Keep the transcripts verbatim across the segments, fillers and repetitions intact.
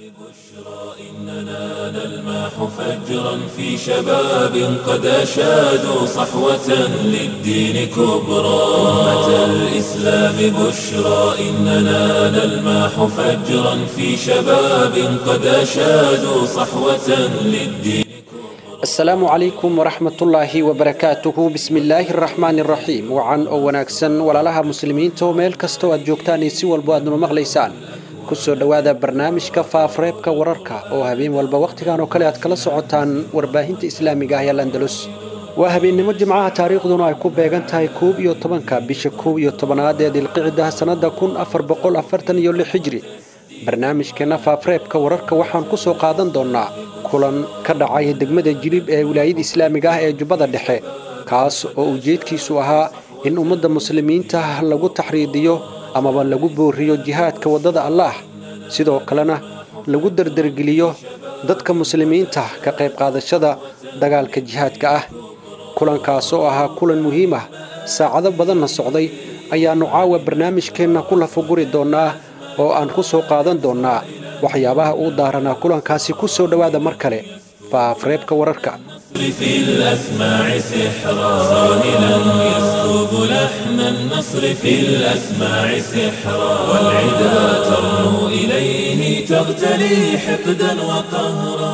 بشرى إننا نلمح فجرا في شباب قد أشادوا صحوة للدين كبرى أمة الإسلام بشرى إننا نلمح فجرا في شباب قد أشادوا صحوة للدين. السلام عليكم ورحمة الله وبركاته. بسم الله الرحمن الرحيم. وعن أو وناكسن ولا لها مسلمين توميل كستو أدجوكتاني سوى البواد مغليسان kusoo dhawaada barnaamijka faafreebka wararka oo habeen walba waqtigan oo kale aad kala socotaan warbaahinta islaamiga ah ee Andalus. waa habeenimo jimcaha taariikhduna ay ku beegan tahay koob iyo tobanka bisha koob iyo tobanaad ee dilqicda sanada kun afar boqol afartan iyo lix hijri. barnaamijkeena faafreebka wararka waxaan ku soo qaadan doonaa kulan ka dhacay degmada Jilib ee wilaayada islaamiga ah ee Jubbada Dhexe, kaas oo ujeedkiisu ahaa in ummadda muslimiinta lagu taxriidiyo amaba lagu booriyo jihaadka wadada Allah, sidoo kalena lagu dardargeliyo dadka muslimiinta ka qayb qaadashada dagaalka jihaadka ah. kulankaas oo ahaa kulan muhiim ah saacado badan socday ayaanu caawa barnaamijkeena ku lafaguri doonaa oo aan ku soo qaadan doonaa waxyaabaha uu daarana kulankaasi. ku soo dhawaada mar kale faafreebka wararka. في الأسماع سحرا صاهلا يسكب لحن النصر في الأسماع سحرا والعدا ترنو إليه تغتلي حقدا وقهرا.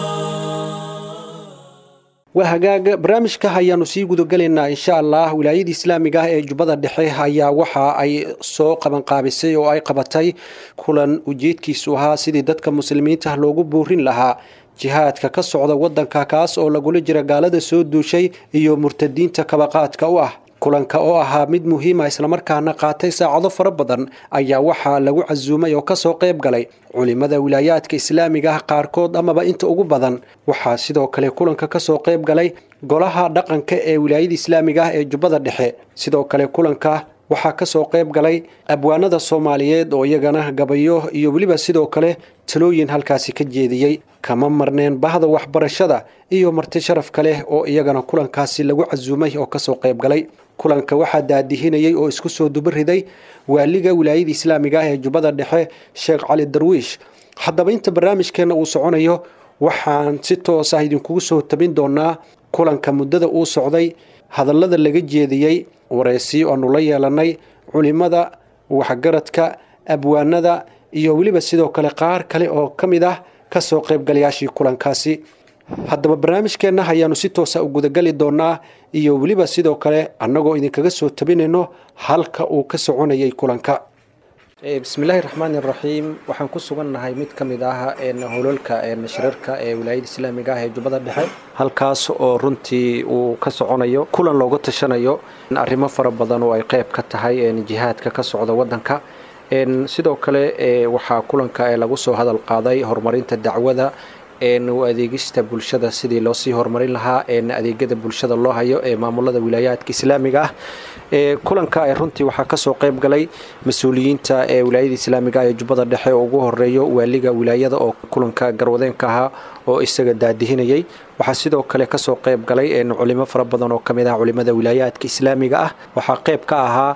وهجاج برامجka ayaanu sii gudagaleynaa insha Allah. wilaayada islaamiga ah ee Jubbada Dhexe ayaa waxa ay soo qaban qaabisay oo ay qabatay kulan ujeedkiisu ahaa sidii dadka muslimiinta loogu boorin lahaa jihaadka ka socda wadanka, kaas oo lagula jira gaalada soo duushay iyo murtadiinta kabaqaadka u ah. kulanka oo ahaa mid muhiim ah isla markaana qaatay saacado fara badan ayaa waxa lagu casuumay oo ka soo qayb galay culimada wilaayadka islaamiga ah qaarkood amaba inta ugu badan. waxaa sidoo kale kulanka ka soo qayb galay golaha dhaqanka ee wilaayada islaamiga ah ee Jubbada Dhexe. sidoo kale kulanka waxaa ka soo qayb galay abwaanada Soomaaliyeed oo iyagana gabayo iyo waliba sidoo kale talooyin halkaasi ka jeediyay. kama marneen bahda waxbarashada iyo marti sharaf kale oo iyagana kulankaasi lagu casuumay oo ka soo qayb galay. kulanka waxaa daadihinayay oo isku soo dubariday waaliga wilaayada islaamiga ah ee Jubbada Dhexe Sheekh Cali Darwiish. haddaba inta barnaamijkeena uu soconayo waxaan si toos ah idinkugu soo tabin doonaa kulanka muddada uu socday, hadallada laga jeediyay, wareysi oo aanu la yeelanay culimada, waxgaradka, abwaanada iyo waliba sidoo kale qaar kale oo ka mid ah ka soo qaybgalayaashii kulankaasi. haddaba barnaamijkeena ayaanu si toos ah u gudagali doonaa iyo waliba sidoo kale annagoo idinkaga soo tabinayno halka uu ka soconayay kulanka. bismillaahi raxmaani raxiim. waxaan ku sugannahay mid ka mid ah howlgalka shirarka ee wilaayada islaamiga ah ee Jubbada Dhexe, halkaas oo runtii uu ka soconayo kulan looga tashanayo arrimo fara badan oo ay qayb ka tahay jihaadka ka socda wadanka. sidoo kale waxaa kulanka lagu soo hadal qaaday horumarinta dacwada, u adeegista bulshada sidii loo sii horumarin lahaa adeegyada bulshada loo hayo ee maamulada wilaayadka islaamiga ah. kulanka runtii waxaa ka soo qayb galay mas'uuliyiinta ee wilaayada islaamiga ah ee Jubbada Dhexe oo ugu horeeyo waaliga wilaayada oo kulanka garwadeenka ahaa oo isaga daadihinayay. waxaa sidoo kale ka soo qayb galay culimo fara badan oo kamid ah culimada wilaayadka islaamiga ah. waxaa qayb ka ahaa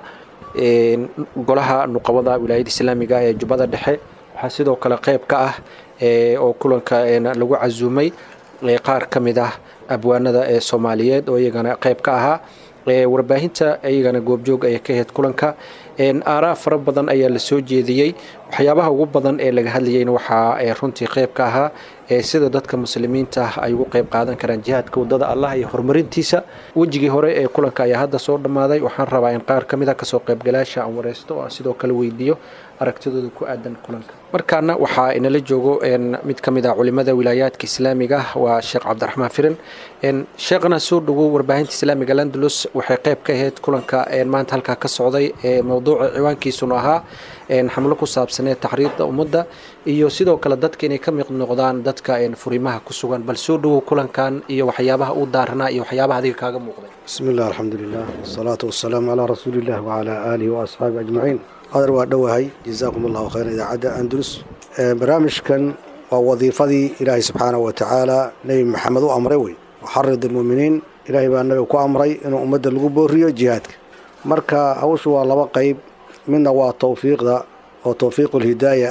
golaha nuqabada wilaayada islaamiga ah ee Jubbada Dhexe. waxaa sidoo kale qayb ka ah oo kulanka lagu casuumay qaar ka mid ah abwaanada ee Soomaaliyeed oo iyagana qayb ka ahaa. warbaahinta iyagana goobjoog ay ka ahayd kulanka. aaraa fara badan ayaa la soo jeediyey. waxyaabaha ugu badan ee laga hadlayayna waxaa runtii qayb ka ahaa sida dadka muslimiinta ay ugu qayb qaadan karaan jihaadka wadada Allah iyo horumarintiisa. wajigii hore ee kulanka ayaa hadda soo dhamaaday. waxaan rabaa in qaar ka mid ah ka soo qaybgalayaasha aan wareysto oo sidoo kale weydiiyo aragtidooda ku aadan kulanka. markaana waxaa inala joogo mid ka mid ah culimada wilaayadka islaamiga ah, waa Sheekh Cabdiraxmaan Firin. sheekhna soo dhawow warbaahinta islaamiga Andalus. waxay qayb ka ahayd kulanka maanta halka ka socday ee mowduuca ciwaankiisuna ahaa xamlo ku saabsan taxriidda ummadda iyo sidoo kale dadka inay ka mid noqdaan dadka furimaha ku sugan. bal soo dhawow kulankan iyo waxyaabaha uu daarnaa iyo waxyaabaha adiga kaaga muuqday. bismillaah, alxamdulilah, wasalaatu wasalaamu calaa rasuulillaah wacalaa aalihi wa asxaabihi ajmaciin. qadar waa dhowahay, jazaakum allahu khayran idaacadda Andalus. barnaamijkan waa wadiifadii ilaahay subxaanahu wa tacaala nebi maxamed u amray wey. waxarid almu'miniin, ilaahay baa nabiga ku amray inuu ummadda lagu booriyo jihaadka. marka hawshu waa laba qayb. midna waa tawfiiqda oo tawfiiqul hidaaya ah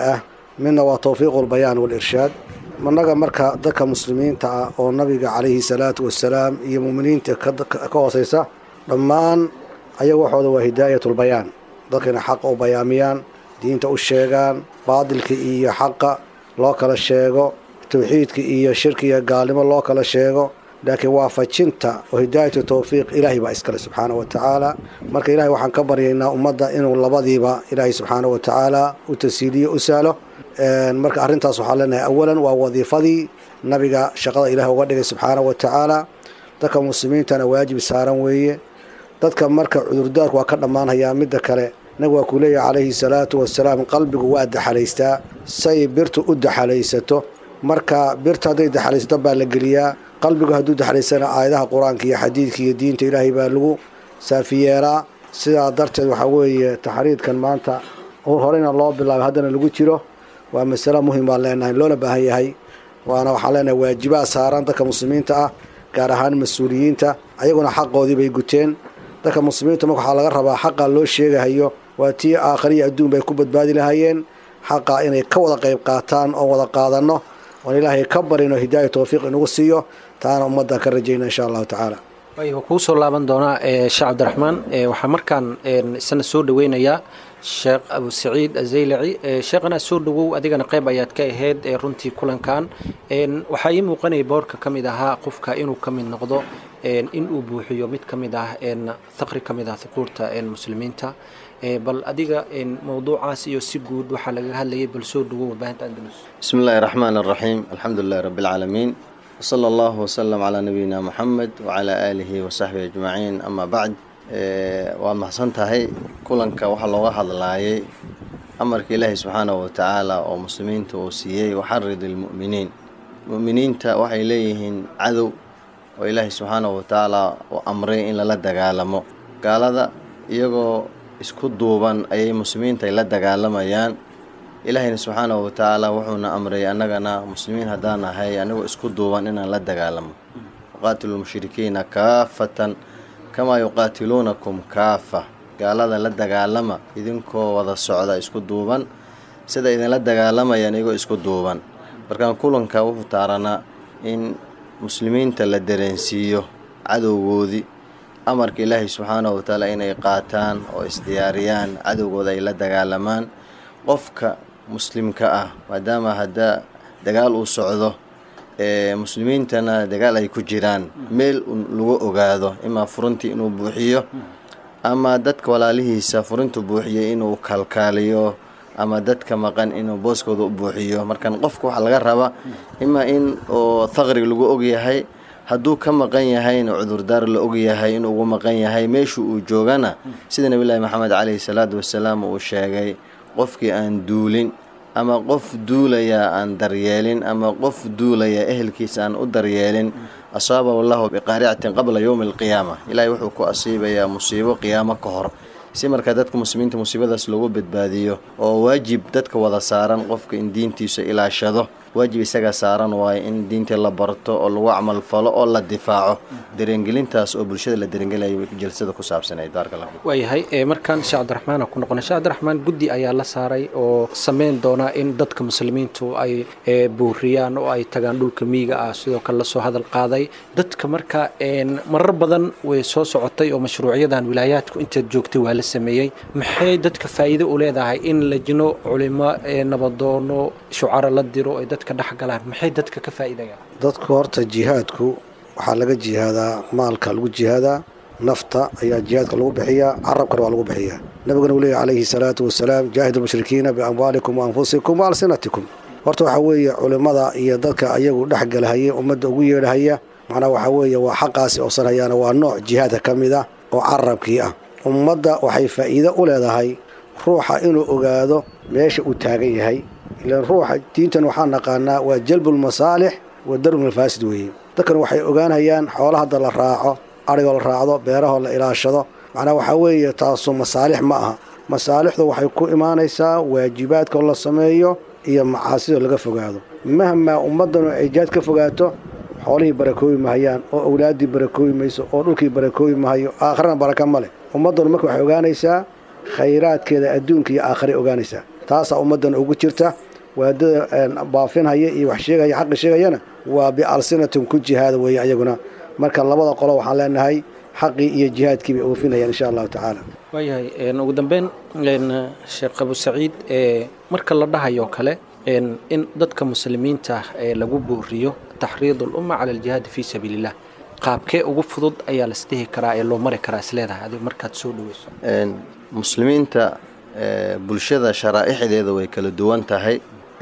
midna waa tawfiiqu lbayaan walirshaad. managa marka dadka muslimiinta ah oo nabiga calayhi salaatu wasalaam iyo muuminiinta ka hooseysa dhammaan ayaga waxooda waa hidaayatulbayaan, dadka inay xaqa u bayaamiyaan, diinta u sheegaan, baadilka iyo xaqa loo kala sheego, tawxiidka iyo shirkiga gaalnimo loo kala sheego. laakiin waafajinta oo hidaayatu tawfiiq ilaahay baa iskale subxaana wa tacaala. marka ilaahay waxaan ka baryaynaa ummadda inuu labadiiba ilaahay subxaana wa tacaala u tasiiliyo u sahlo. marka arrintaas waxaan leenahay awalan waa wadiifadii nabiga shaqada ilaahay uga dhigay subxaana wa tacaala. dadka muslimiintana waajib saaran weeye. dadka marka cudurdaarku waa ka dhammaanhayaa. midda kale nabigu waa kuu leeyahay calayhi salaatu wasalaam qalbigu waa daxalaystaa say birtu u daxalaysato. marka birta hadday daxalaysato baa la geliyaa. qalbigu hadduu daxlaysana aayadaha qur-aanka iyo xadiidka iyo diinta ilaahay baa lagu saafiyeeraa. sidaa darteed waxaa weeye taxriidkan maanta horeyna loo bilaabay haddana lagu jiro waa masalo muhim baan leenahay loona baahan yahay. waana waxaan leenahay waajibaad saaran dadka muslimiinta ah gaar ahaan mas-uuliyiinta ayaguna xaqoodii bay guteen. dadka muslimiinta marka waxaa laga rabaa xaqa loo sheegahayo waa tii aakhiriya adduun bay ku badbaadi lahaayeen. xaqa inay ka wada qayb qaataan oo wada qaadanno oon ilaahay ka barino hidaaya tawfiiq inugu siiyo. taana ummaddan ka rajayna insha allahu tacaala. way kuu soo laaban doonaa sheekh cabdiraxmaan. waxaa markaan isna soo dhaweynayaa sheekh abu saciid azaylaci. sheekhana soo dhawow, adigana qayb ayaad ka ahayd runtii kulankan. waxaa ii muuqanaya boorka ka mid ahaa qofka inuu ka mid noqdo in uu buuxiyo mid ka mid ah thaqri ka mid ah thuquurta muslimiinta. bal adiga mawduucaas iyo si guud waxaa laga hadlayay, bal soo dhawow warbaahinta Andalus. بسم الله الرحمن الرحيم الحمد لله رب العالمين وصلى الله وسلم على نبينا محمد وعلى آله وصحبه أجمعين. أما بعد waa mahadsantahay. kulanka waxaa looga hadlaayay amarka ilaahay subxaanahu wa tacaala oo muslimiinta uu siiyey waxarid ilmu'miniin. mu'miniinta waxay leeyihiin cadow oo ilaahay subxaanahu wa tacaala uu amray in lala dagaalamo. gaalada iyagoo isku duuban ayay muslimiinta ay la dagaalamayaan. ilaahayna subxaanahu wa tacaala wuxuuna amray annagana muslimiin haddaan nahay anigoo isku duuban inaan la dagaalamo. waqaatilu lmushrikiina kaafatan kamaa yuqaatiluunakum kaafa. gaalada la dagaalama idinkoo wada socda isku duuban sida idinla dagaalamayaan iyagoo isku duuban. markaan kulanka wuxuu taaranaa in muslimiinta la dareensiiyo cadowgoodii amarka ilaahay subxaanahu wa tacaala inay qaataan oo isdiyaariyaan cadowgooda ay la dagaalamaan. qofka muslimka ah maadaama hadda dagaal uu socdo ee muslimiintana dagaal ay ku jiraan, meel lagu ogaado imaa furintii inuu buuxiyo ama dadka walaalihiisa furintu buuxiyo inuu kalkaaliyo ama dadka maqan inuu booskooda u buuxiyo. markan qofku waxaa laga rabaa imaa in oo thaqri lagu ogyahay, hadduu ka maqan yahayna cudurdaar la ogyahay inuu ugu maqan yahay. meeshu uu joogana sida nabiyullaahi maxamed calayhi salaatu wasalaam uu sheegay, qofkii aan duulin ama qof duulaya aan daryeelin ama qof duulaya ehelkiisa aan u daryeelin asaabahu allahu biqaaricatin qabla yowmi alqiyaama. ilaahay wuxuu ku asiibayaa musiibo qiyaamo ka hor. si markaa dadka muslimiinta musiibadaas loogu badbaadiyo oo waajib dadka wada saaran qofka in diintiisa ilaashado. waajib isaga saaran waaye in diinta la barto oo lagu camal falo oo la difaaco. dareengelintaas oo bulshada la dareengelayo jalsada ku saabsanayd. baarkallah. waayahay markaan sheekh cabdiraxmaan ku noqonay. sheekh cabdiraxmaan guddi ayaa la saaray oo sameyn doona in dadka muslimiintu ay buuriyaan oo ay tagaan dhulka miyiga ah. sidoo kale la soo hadal qaaday dadka marka marar badan way soo socotay oo mashruuciyadan wilaayaadku inta joogtay waa la sameeyay. maxay dadka faa'iido u leedahay in lajno culimo nabadoono shucara la diro ay dadka dhex galaan? maxay dadka ka faa'iidayaan? dadku horta jihaadku waxaa laga jihaadaa, maalka lagu jihaadaa, nafta ayaa jihaadka lagu bixiyaa, carabkana waa lagu bixiyaa. nabiguna uu leeyahay calayhi salaatu wasalaam, jaahidu lmushrikiina biamwaalikum waanfusikum waalsinatikum. horta waxaa weeye culimmada iyo dadka ayagu dhex galahaya ummadda ugu yeedhahaya, macnaa waxaa weeye waa xaqaasi oosanayaana waa nooc jihaadka ka mid ah oo carabkii ah. ummadda waxay faa'iido u leedahay ruuxa inuu ogaado meesha uu taagan yahay. ilaan ruuxa diintan waxaan naqaanaa waa jalbulmasaalix wa darulmafaasid weeye. dadkan waxay ogaanayaan xoolaha hadda la raaco, arigoo la raacdo, beerahoo la ilaashado, macnaa waxaa weeye taasu masaalix ma aha. masaalixdu waxay ku imaanaysaa waajibaadkoo la sameeyo iyo macaasidoo laga fogaado. mahmaa ummaddanu ay jihaad ka fogaato xoolihii barakoobi mahayaan oo awlaaddii barakoobi mayso oo dhulkii barakoobi mahayo, aakhirana baraka ma leh. ummaddanu marka waxay ogaanaysaa khayraadkeeda adduunka iyo aakhiray ogaanaysaa. taasaa ummaddan ugu jirta waadada baafinaya iyo wax sheegaya xaq sheegayana waa bialsinatum ku jihaad way ayaguna marka labada qolo waxaan leenahay xaqi iyo jihaadkii bay oofinayaan insha Allah ta'ala wayahay een ugu dambeyn een Sheekh Abu Saciid ee marka la dhahayo kale een in dadka muslimiinta ee lagu booriyo tahriidul umma ala al-jihad fi sabilillah qaabkee ugu fudud ayaa la isdhihi karaa ee loo mari karaa isleedahay adiga markaad soo dhaweyso een muslimiinta bulshada sharaa'ixdeeda way kala duwan tahay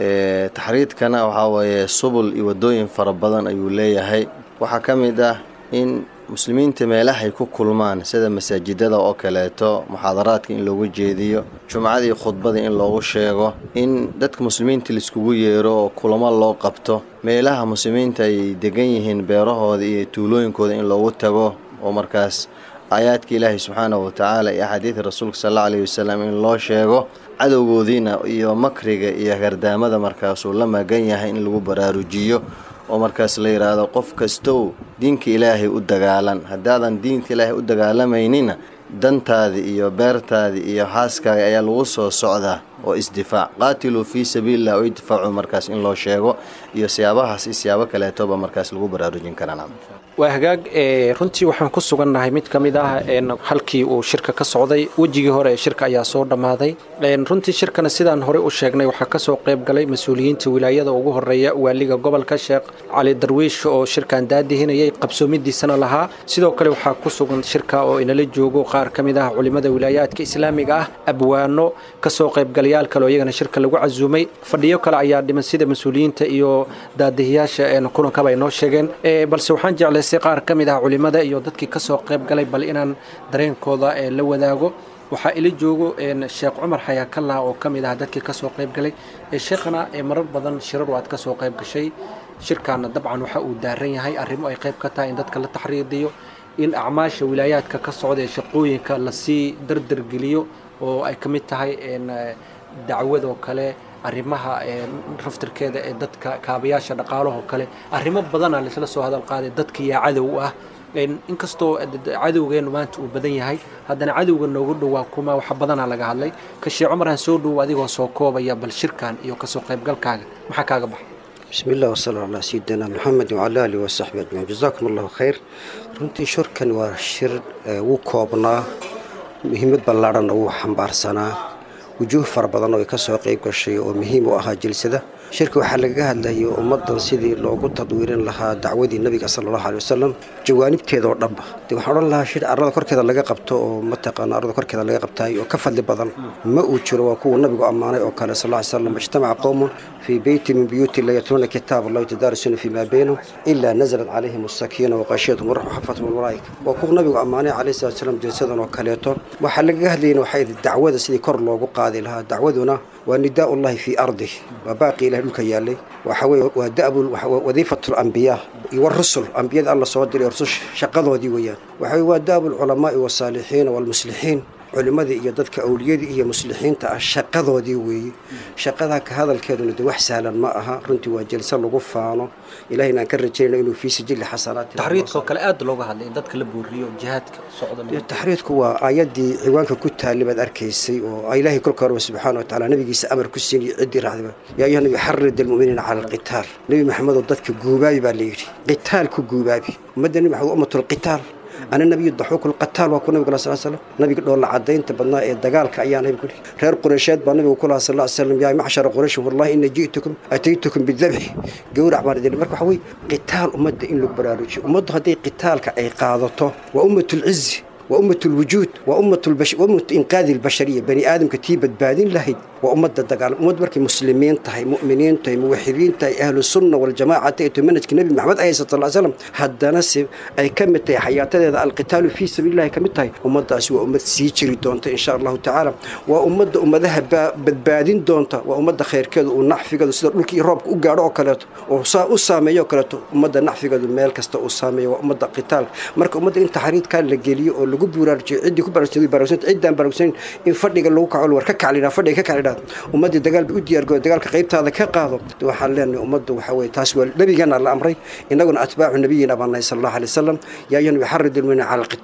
ee tahriidkana waxa weeye subul iyo wadooyin fara badan ayuu leeyahay waxa kamid ah in muslimiinta meelaha ay ku kulmaan sida masaajidada oo kaleeto muxaadaraadka in loogu jeediyo jumcada iyo khudbada in loogu sheego in dadka muslimiinta la iskugu yeero oo kulamo loo qabto meelaha muslimiinta ay degan yihiin beerahooda iyo tuulooyinkooda in loogu tago oo markaas aayaadka Ilaahay subhanahu wa ta'ala iyo xadiiska rasuulka sallallahu alayhi wasallam in loo sheego cadawgoodina iyo makriga iyo gardaamada markaas uu la magan yahay in lagu baraarujiyo oo markaas la yiraahdo qof kasto diinka Ilaahay u dagaalan hadaadan diinka Ilaahay u dagaalamaynin dantaadi iyo beertaadi iyo haaskaaga ayaa lagu soo socdaa oo isdifaac qaatilu fi sabilillah oo idfaacu markaas in loo sheego iyo siyaabahaas siyaabo kale toba markaas lagu baraarujin karana waa hagaag ee runtii waxaan ku sugannahay mid kamid ah ee halkii uu shirka ka socday wajigii hore ee shirka ayaa soo dhamaaday ee runtii shirkana sidaan hore u sheegnay waxa ka soo qayb galay mas'uuliyiinta wilaayada ugu horeeya waaliga gobolka Sheekh Cali Darwiish oo shirkan daadihinayay qabsoomidiisana lahaa sidoo kale waxa ku sugan shirka oo inala joogo qaar kamid ah culimada wilaayadka islaamiga ah abwaano ka soo qayb galay kale oo iyagana shirka lagu casuumay fadhiyo kale ayaa dhiman sida mas'uuliyiinta iyo daadihiyaasha ee kulanka bay noo sheegeen ee balse waxaan jeclay qaar kamid ah culimada iyo dadkii ka soo qayb galay bal inaan dareenkooda ee la wadaago waxa ila joogo een Sheekh Umar Xayaakalla oo kamid ah dadkii ka soo qayb galay ee sheekhana ee marar badan shirar waad ka soo qayb gashay shirkana dabcan waxa uu daaran yahay arrimo ay qayb ka tahay in dadka la taxriidiyo in acmaasha wilaayadka ka socda shaqooyinka la sii dardar geliyo oo ay kamid tahay een dacwado kale arrimaha ee raftirkeeda ee dadka kaabayaasha dhaqaalaha kale arrimo badan aan isla soo hadal qaaday dadka yaa cadow ah in kastoo cadowgeenu maanta uu badan yahay haddana cadowga noogu dhawaa kuma wax badan laga hadlay ka Sheekh Umar aan soo dhaw adigoo soo koobaya bal shirkan iyo ka soo qayb galkaaga maxaa kaaga baxay bismillaah wa sallallahu ala sayyidina Muhammad wa ala alihi wa sahbihi ajma'in jazakumullahu khair runtii shirkan waa shir uu koobnaa muhiimad ballaaran oo xambaarsanaa وجوه فربضان oo ka soo qayb gashay oo muhiim u ahaa jilsada shirka waxa laga hadlayay ummadan sidii loogu tadwiirin lahaa dacwadii nabiga sallallahu alayhi wasallam jawaanibteeda oo dhanba waxaan oran lahaa shir arada korkeeda laga qabto oo mataqaan arada korkeeda laga qabtay oo ka fadli badan ma uu jiro waa kuwa nabigu amaanay oo kale sallallahu alayhi wasallam ijtamaca qawmun fi bayti min buyuti la yatluna kitab Allah yatadarasuna fi ma baynahum illa nazalat alayhim as-sakina wa qashiyatuhum wa hafathum al-malaa'ika wa kuwa nabigu amaanay alayhi wasallam jilsadan oo kaleeto waxa laga hadlayay waxay dacwada sidii kor loogu qaadi lahaa dacwaduna ونداء الله في أرضه وباقي له الكيالي وحوي ودأب وظيفة الأنبياء والرسل أنبياء الله صادر يرسل شقضوا دي ويان وحوي ودأب العلماء والصالحين والمصلحين علماء يدك أولياء هي مصلحين تأشقضوا دي وي شقضها كهذا الكادون دي وحسالا معها رنتي وجلسة لغفانه إلهنا كرجينا إنه في سجل حسنات تحريضك كالآد لغة هذا دتك لبوريو جهادك صعود تحريضك هو آيات دي عوانك كتها اللي بدأ أركيسي وإلهي كل كرم سبحانه وتعالى نبي أمر كسيني عدي رعذبه يا أيها النبي حرد المؤمنين على القتال نبي محمد ضدك جوبابي بالليل قتال كجوبابي مدني محمد أمة القتال أنا النبي الضحوك القتال وكنا نبي صلى الله عليه وسلم نبي قول عدين تبنا الدجال كأيان يقول غير قريشات بنبي وكلها صلى الله عليه وسلم يا معشر قريش والله إن جئتكم أتيتكم بالذبح جور عبارة ذي المركب حوي قتال أمة إن لك برارج أمة هذه قتال كأيقاظته وأمة العز وأمة الوجود وأمة البش وأمة إنقاذ البشرية بني آدم كتيبة بادين لهي وأمة الدجال أمة بركي مسلمين تهي مؤمنين تهي موحدين تهي أهل السنة والجماعة تهي تمنج كنبي محمد عليه الصلاة والسلام هذا ناس أي كم تهي حياته القتال في سبيل الله كم تهي أمة أسوأ أمة سيجري دونت إن شاء الله تعالى وأمة أمة ذهب بادين دونت وأمة خير كذا ونحف كذا سيد لك رب وجارو كلته وصا أسامة يكلته أمة نحف كذا مال كست أسامة وأمة قتال مرك أمة أنت حريت كان لجلي جوب ورارجي عندي كبر سوي برسنت عندنا برسنت إن فرق اللي وقع الورك علينا فرق كك علينا ومد الدجال بيودي يرجع الدجال كقيبت هذا كقاضي وحلنا ومد وحوي تاسول نبي جانا الأمري إننا أتباع النبي نبينا صلى الله عليه وسلم يا ين يحرد المن على القتال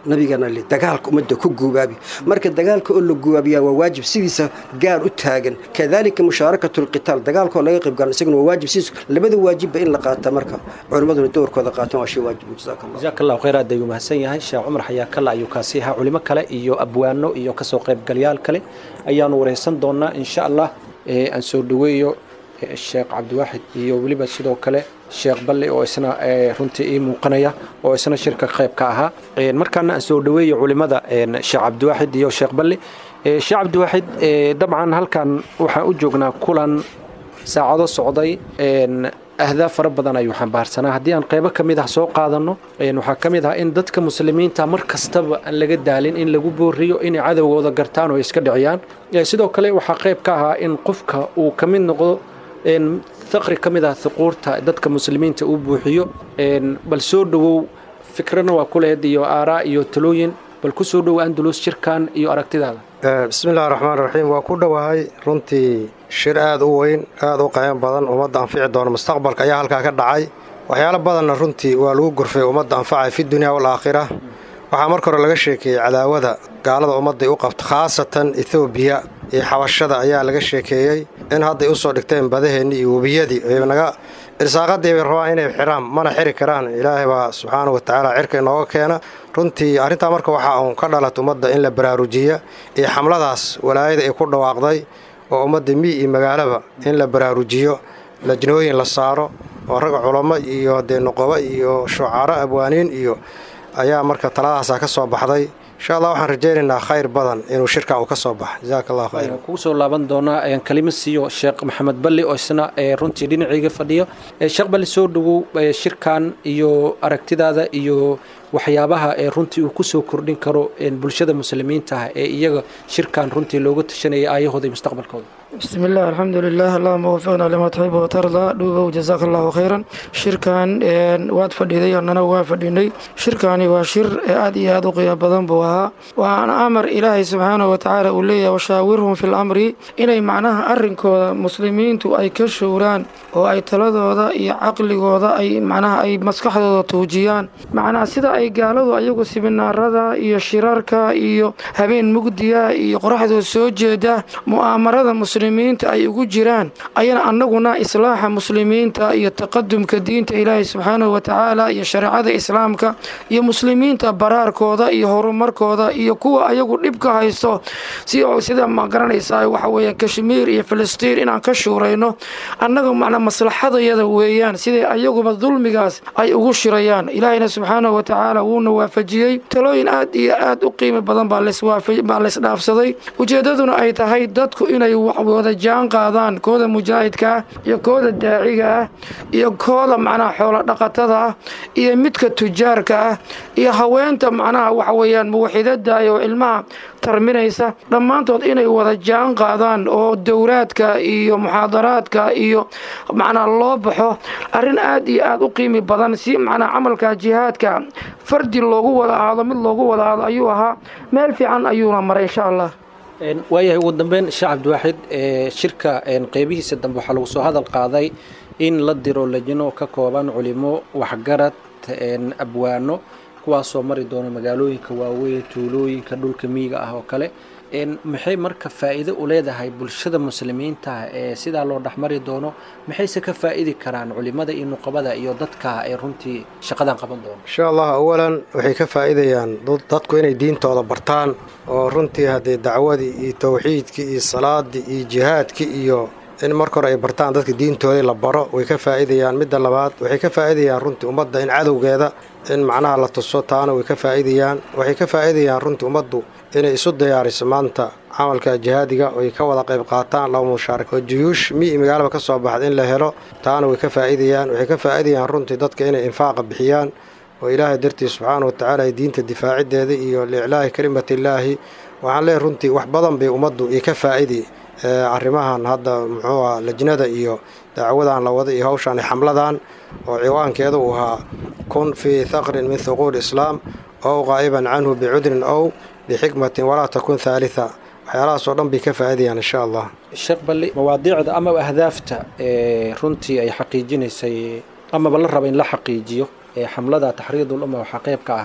nabigana li dagaalka ummadda ku guubaabi marka dagaalka oo la guubaabiyaa waa waajib sidiisa gaar u taagan kadalika musharakatu alqital dagaalka oo laga qayb galay isaguna waa waajib sidiisa labada waajibba in la qaato marka culimaduna doorkooda qaataan waa shay waajib jazakallahu jazakallahu khayran dayu mahsan yahay sheekh Umar Xayaakalla ayuu kaasiha culimo kale iyo abwaano iyo ka soo qayb galyaal kale ayaanu wareysan doonaa insha Allah ee aan soo dhaweeyo sheekh Cabdiwaxid iyo waliba sidoo kale sheekh Balle oo isna runtii ii muuqanaya oo isna shirka qayb ka ahaa ee markaana aan soo dhaweeyo culimada ee sheekh Cabdiwaxid iyo sheekh Balle ee sheekh Cabdiwaxid ee dabcan halkan waxa u joognaa kulan saacado socday ee ahdaaf fara badan ayuu xambaarsanaa haddii aan qaybo kamid ah soo qaadano ee waxa kamid ah in dadka muslimiinta mar kastaba aan laga daalin in lagu booriyo in cadawgooda gartaan oo iska dhiciyaan sidoo kale waxa qayb ka ahaa in qofka uu kamid noqdo in ثقري كميدا ثقورتا ددك مسلمين تا وبوخيو ان بل سو دhow fikrana waa kula hadiyo aaraa iyo talooyin bal ku soo dhow Andalus shirkan iyo aragtidaada bismillaahir rahmaanir rahiim waa ku dhawahay runtii shir aad u weyn aad u qeyb badan umada anfici doona mustaqbalka ayaa halka ka dhacay waxyaalo badan runtii waa lagu gurfay umada anfacay fi dunya wal aakhirah waxa marka hore laga sheekay cadaawada gaalada umada u qabto khaasatan Ethiopia ee xawashada ayaa laga sheekeeyay in hadda u soo dhigteen badaheeni iyo wabiyadii ee naga irsaaqadii ay rabaan inay xiraan mana xiri karaan ilaahay baa subhanahu wa ta'ala cirka inoo keena runtii arinta marka waxa uu ka dhalato umada in la baraarujiyo ee xamladaas walaayada ay ku dhawaaqday oo umada mi iyo magaalaba in la baraarujiyo lajnooyin la saaro oo rag culimo iyo deenoqoba iyo shucaara abwaaniin iyo ayaa marka taladaas ka soo baxday insha Allah waxaan rajaynaynaa khayr badan inuu shirka uu ka soo baxo jazakallahu khayran ku soo laaban doona ayaan kalimo siiyo sheekh Maxamed Balle oo isna runtii dhinaciga fadhiyo sheekh Balle soo dhawow shirkan iyo aragtidaada iyo waxyaabaha ee runtii uu ku soo kordhin karo in bulshada muslimiinta ah ee iyaga shirkan runtii looga tashanay ayahooda mustaqbalkooda بسم الله الحمد لله اللهم وفقنا لما تحب وترضى دوبو جزاك الله خيرا شركان واد فديدي اننا waa fadhinay shirkani waa shir aad iyo aad u qiimo badan buu ahaa waana amar ilaahay subhanahu wa ta'ala uu leeyahay washaawirhum fil amri inay macnaha arrinkooda muslimiintu ay ka showraan oo ay taladooda iyo aqligooda ay macnaha ay maskaxdooda tuujiyaan macnaha sida ay gaaladu ayagu siminaarada iyo shirarka iyo habeen mugdiya iyo qoraxdooda soo jeeda mu'aamarada muslimiinta ay ugu jiraan ayana annaguna islaaxa muslimiinta iyo taqadumka diinta ilaahay subhanahu wa ta'ala iyo shariicada islaamka iyo muslimiinta baraarkooda iyo horumarkooda iyo kuwa ayagu dhibka haysto si oo sida ma garanaysaa waxa weeyaan Kashmir iyo Filistiin inaan ka shuurayno annaga macna maslaxadayada weeyaan sida ayaguba dulmigaas ay ugu shirayaan ilaahayna subhanahu wa ta'ala wuuna waafajiyay talooyin aad iyo aad u qiimo badan baa lees waafajiyay baa lees dhaafsaday ujeedaduna ay tahay dadku inay wada jaan qaadaan kooda mujaahidka iyo kooda daaciga ah iyo kooda macnaha xoolo dhaqatada ah iyo midka tujaarka ah iyo haweenta macnaha waxa weeyaan muwaxidada iyo ilmaha tarminaysa dhamaantood inay wada jaan qaadaan oo dowraadka iyo muxaadaraadka iyo macnaha loo baxo arin aad iyo aad u qiimo badan si macnaha amalka jihaadka fardi loogu wada aado mid loogu wada aado ayuu ahaa meel fiican ayuuna maray insha Allah waayahay ugu dambeyn sheekh Cabdiwaxid ee shirka een qaybihiisa dambe waxa lagu soo hadal qaaday in la diro lajno ka kooban culimo waxgarad een abwaano kuwaas oo mari doona magaalooyinka waaweyn tuulooyinka dhulka miyiga ah oo kale een maxay marka faa'iido u leedahay bulshada muslimiinta ee sida loo dhaxmari doono maxay ka faa'iidi karaan culimada iyo nuqabada iyo dadka ay runtii shaqadan qaban doona insha Allah awalan waxay ka faa'iidayaan dadku inay diintooda bartaan oo runtii hadii dacwadii iyo tawxiidkii iyo salaadii iyo jihaadkii iyo in marka hore ay bartaan dadka diintooda la baro way ka faa'iidayaan midda labaad waxay ka faa'iidayaan runtii ummadda in cadowgeeda in macnaha la tuso taana way ka faa'iidayaan waxay ka faa'iidayaan runtii ummaddu inay isu diyaariso maanta camalka jihaadiga oo ay ka wada qayb qaataan laba mushaaraka juyuush mi magaalada ka soo baxday in la helo taana way ka faa'iidayaan waxay ka faa'iidayaan runtii dadka inay infaaqa bixiyaan oo ilaahay dartiis subhanahu wa ta'ala diinta difaacideeda iyo li'ilaahi kalimatilaahi waxaan leeyahay runtii wax badan bay ummaddu ay ka faa'iiday arrimahan hadda muxuu ah lajnada iyo dacwadan la wada iyo hawshan xamladan oo ciwaankeedu uu ahaa kun fi thaqrin min thuqul islam aw qaiban anhu bi'udrin aw bixikmatin wala takun thalitha waxyaalahaas oo dhan bay ka faa'iidayaan insha Allah sheekh Balle mawaadiicda ama ahdaafta ee runtii ay xaqiijinaysay ama bal raba in la xaqiijiyo ee xamlada tahriidul umma waxa qayb ka ahaa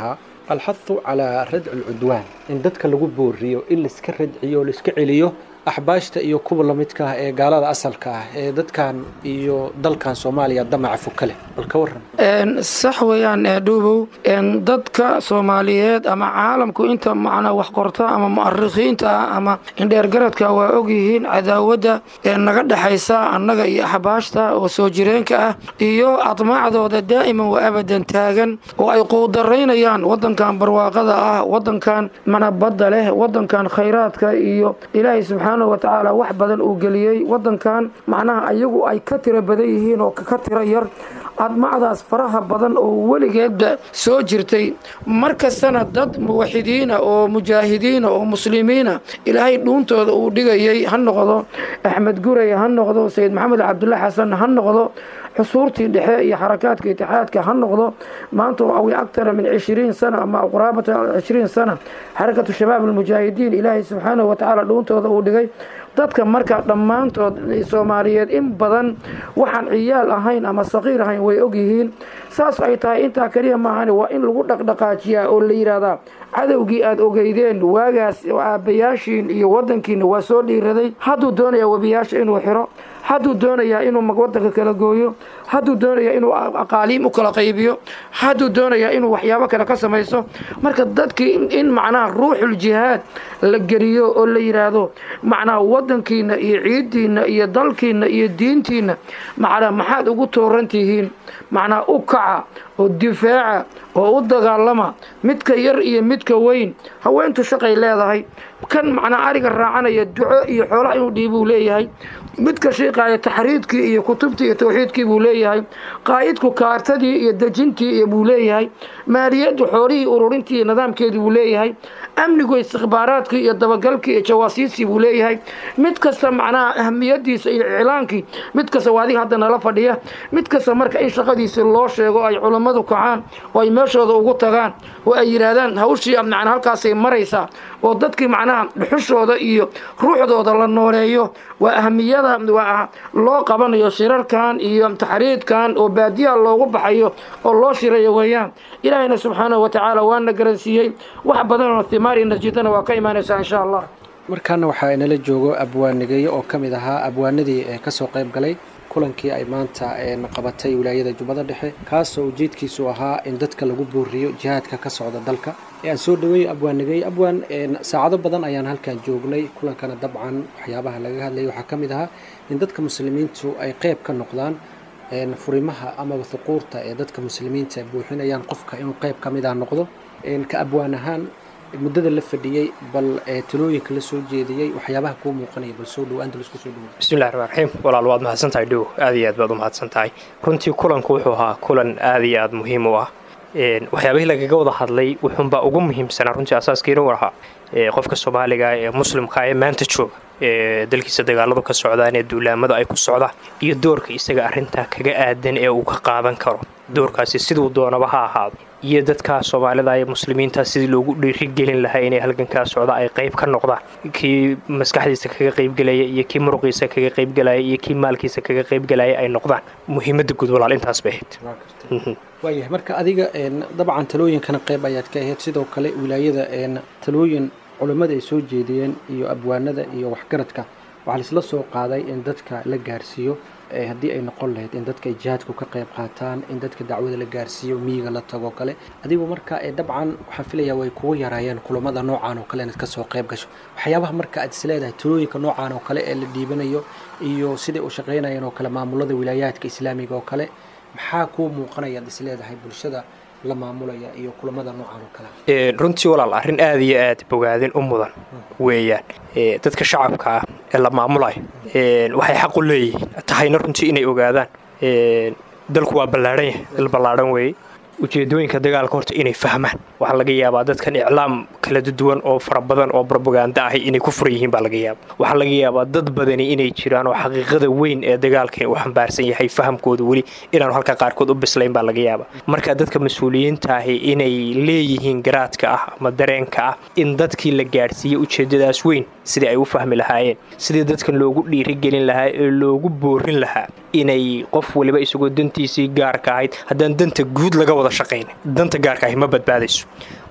alxathu calaa radci alcudwaan in dadka lagu booriyo in laiska radciyo laiska celiyo axbaashta iyo kuwa lamidka ah ee gaalada asalka ah ee dadkan iyo dalkan Soomaaliya damaca fukale balka waran een sax weeyaan ee dhuubow een dadka Soomaaliyeed ama caalamku inta macna wax qorta ama mu'arriqiinta ama indheer garadka waa og yihiin cadaawada ee naga dhaxaysa annaga iyo axbaashta oo soo jireenka ah iyo admaacdooda daa'iman wa abadan taagan oo ay quudareynayaan wadankan barwaaqada ah wadankan mana badda leh wadankan khayraadka iyo Ilaahay subhanahu wa ta'ala wax badan uu galiyay wadankan macnaha ayagu ay ka tira badan yihiin oo ka tira yar admaacdaas faraha badan oo waligeed soo jirtay marka sanad muwaxidiina oo mujaahidiina oo muslimiina Ilaahay dhuuntooda uu dhigayay ha noqdo Axmed Guray ha noqdo Sayyid Maxamed Cabdullaah Xasan ha noqdo xusuurtii dhexe iyo xarakaadka itixaadka ha noqdo maanta oo akthar min عشرين sano ama quraabata عشرين sano xarakatu shabaab almujaahidiin Ilaahay subhanahu wa ta'ala dhuuntooda uu dhigay dadka marka dhamaantood Soomaaliyeed in badan waxaan ciyaal ahayn ama saqiir ahayn way og yihiin saas ay tahay inta kaliya ma ahan waa in lagu dhaqdhaqaajiyaa oo la yiraahdaa cadawgii aad ogeydeen waagaas aabayaashiin iyo wadankiina waa soo dhiiraday haduu doonayaa wabiyaasha inuu xiro haduu doonayaa inuu magwadanka kala gooyo haduu doonayaa inuu aqaaliim u kala qaybiyo haduu doonayaa inuu waxyaabo kale ka sameeyo marka dadkii in macnaha ruuxul jihaad la gariyo oo la yiraahdo macnaha wadankiina iyo ciidiina iyo dalkiina iyo diintiina macnaha maxaad ugu toorantihiin macnaha u kaca oo difaaca oo u dagaalama midka yar iyo midka weyn haweentu shaqay leedahay kan macnaha ariga raacanaya duco iyo xoolo inuu dhiibo leeyahay midka sheeqaya taxriidkii iyo kutubtii iyo tawxiidkii buu leeyahay qaayidku kaartadii iyo dajintii buu leeyahay maaliyadu xoolihii ururintii nidaamkeedii buu leeyahay amnigu istikhbaaraadkii iyo dabagalkii iyo jawaasiisii buu leeyahay mid kasta macnaha ahmiyadiisa iyo iclaankii mid kasta waadiga hadda nala fadhiya mid kasta marka in shaqadiisa loo sheego ay culimadu kacaan oo ay meeshooda ugu tagaan oo ay yiraahdaan hawshii macnaha halkaasay maraysaa oo dadkii macnaha dhuxushooda iyo ruuxdooda la nooleeyo waa ahmiyada waa loo qabanayo shirarkan iyo taxriidkan oo baadiya loogu baxayo oo loo shirayo weeyaan Ilaahayna subhanahu wa ta'ala waana garansiiyay wax badan oo timaari natiijadana waa ka imaanaysaa insha Allah markaana waxa inala joogo abwaanigeeyo oo kamid ahaa abwaanadii ee ka soo qayb galay kulankii ay maanta ee qabatay wilaayada Jubbada Dhexe kaas oo ujeedkiisu ahaa in dadka lagu booriyo jihaadka ka socda dalka ee aan soo dhaweey abwaanigay abwaan saacado badan ayaan halkaan joognay kulankana dabcan waxyaabaha laga hadlay waxa kamid ahaa in dadka muslimiintu ay qayb ka noqdaan een furimaha ama thuquurta ee dadka muslimiinta buuxinayaan qofka inuu qayb kamid ah noqdo een ka abwaan ahaan muddada la fadhiyay bal talooyinka la soo jeediyay waxyaabaha ku muuqanay bal soo dhaw Andalus ku soo dhaw bismillaahir rahmaanir rahiim walaal waad mahadsantahay dhow aad iyo aad baad u mahadsantahay runtii kulanku wuxuu ahaa kulan aad iyo aad muhiim u ah een waxyaabaha lagaga wada hadlay wuxuu baa ugu muhiimsan runtii asaaskiina waxa ee qofka Soomaaliga ee muslimka ee maanta jooga ee dalkiisa dagaaladu ka socdaan ee duulaamada ay ku socdaan iyo doorka isaga arinta kaga aadan ee uu ka qaadan karo doorkaasi sidoo doonaba ha ahaado iyo dadka Soomaalida ay muslimiinta sidii loogu dhiirigelin lahaa inay halganka socda ay qayb ka noqdaan kii maskaxdiisa kaga qayb galaya iyo kii muruqiisa kaga qayb galaya iyo kii maalkiisa kaga qayb galaya ay noqdaan muhiimada guud walaal intaas bay ahayd waayahay marka adiga een dabcan talooyinkana qayb ayaad ka ahayd sidoo kale wilaayada een talooyin culimada ay soo jeediyeen iyo abwaanada iyo waxgaradka waxa isla soo qaaday in dadka la gaarsiiyo ee hadii ay noqon lahayd in dadka jihaadku ka qayb qaataan in dadka dacwada la gaarsiiyo miyiga la tago kale adigu marka ee dabcan waxa filayaa way kugu yaraayeen kulamada noocan oo kale inaad ka soo qayb gasho waxyaabaha marka aad isleedahay talooyinka noocan oo kale ee la dhiibanayo iyo sida uu shaqeynayeen oo kale maamulada wilaayadka islaamiga oo kale maxaa ku muuqanaya isleedahay bulshada la maamulaya iyo kulamada noocan oo kale ee runtii walaal arrin aad iyo aad bogaadin u mudan weeyaan ee dadka shacabka ah ee la maamulayo ee waxay xaq u leeyihiin tahayna runtii inay ogaadaan ee dalku waa ballaaran yahay dal ballaaran weey ujeedooyinka dagaalka horta inay fahmaan waxa laga yaabaa dadkan iclaam kala duwan oo fara badan oo propaganda ah inay ku furan yihiin baa laga yaabaa waxa laga yaabaa dad badan inay jiraan oo xaqiiqada weyn ee dagaalka uu xambaarsan yahay fahamkooda wali inaan halka qaarkood u bislayn baa laga yaabaa marka dadka mas'uuliyiinta ah inay leeyihiin garaadka ah ama dareenka ah in dadkii la gaarsiiyay ujeedadaas weyn sidii ay u fahmi lahaayeen sidii dadkan loogu dhiirigelin lahaa ee loogu boorin lahaa inay qof waliba isagoo dantiisii gaarka ahayd haddaan danta guud laga wada shaqeyn danta gaarka ah ma badbaadayso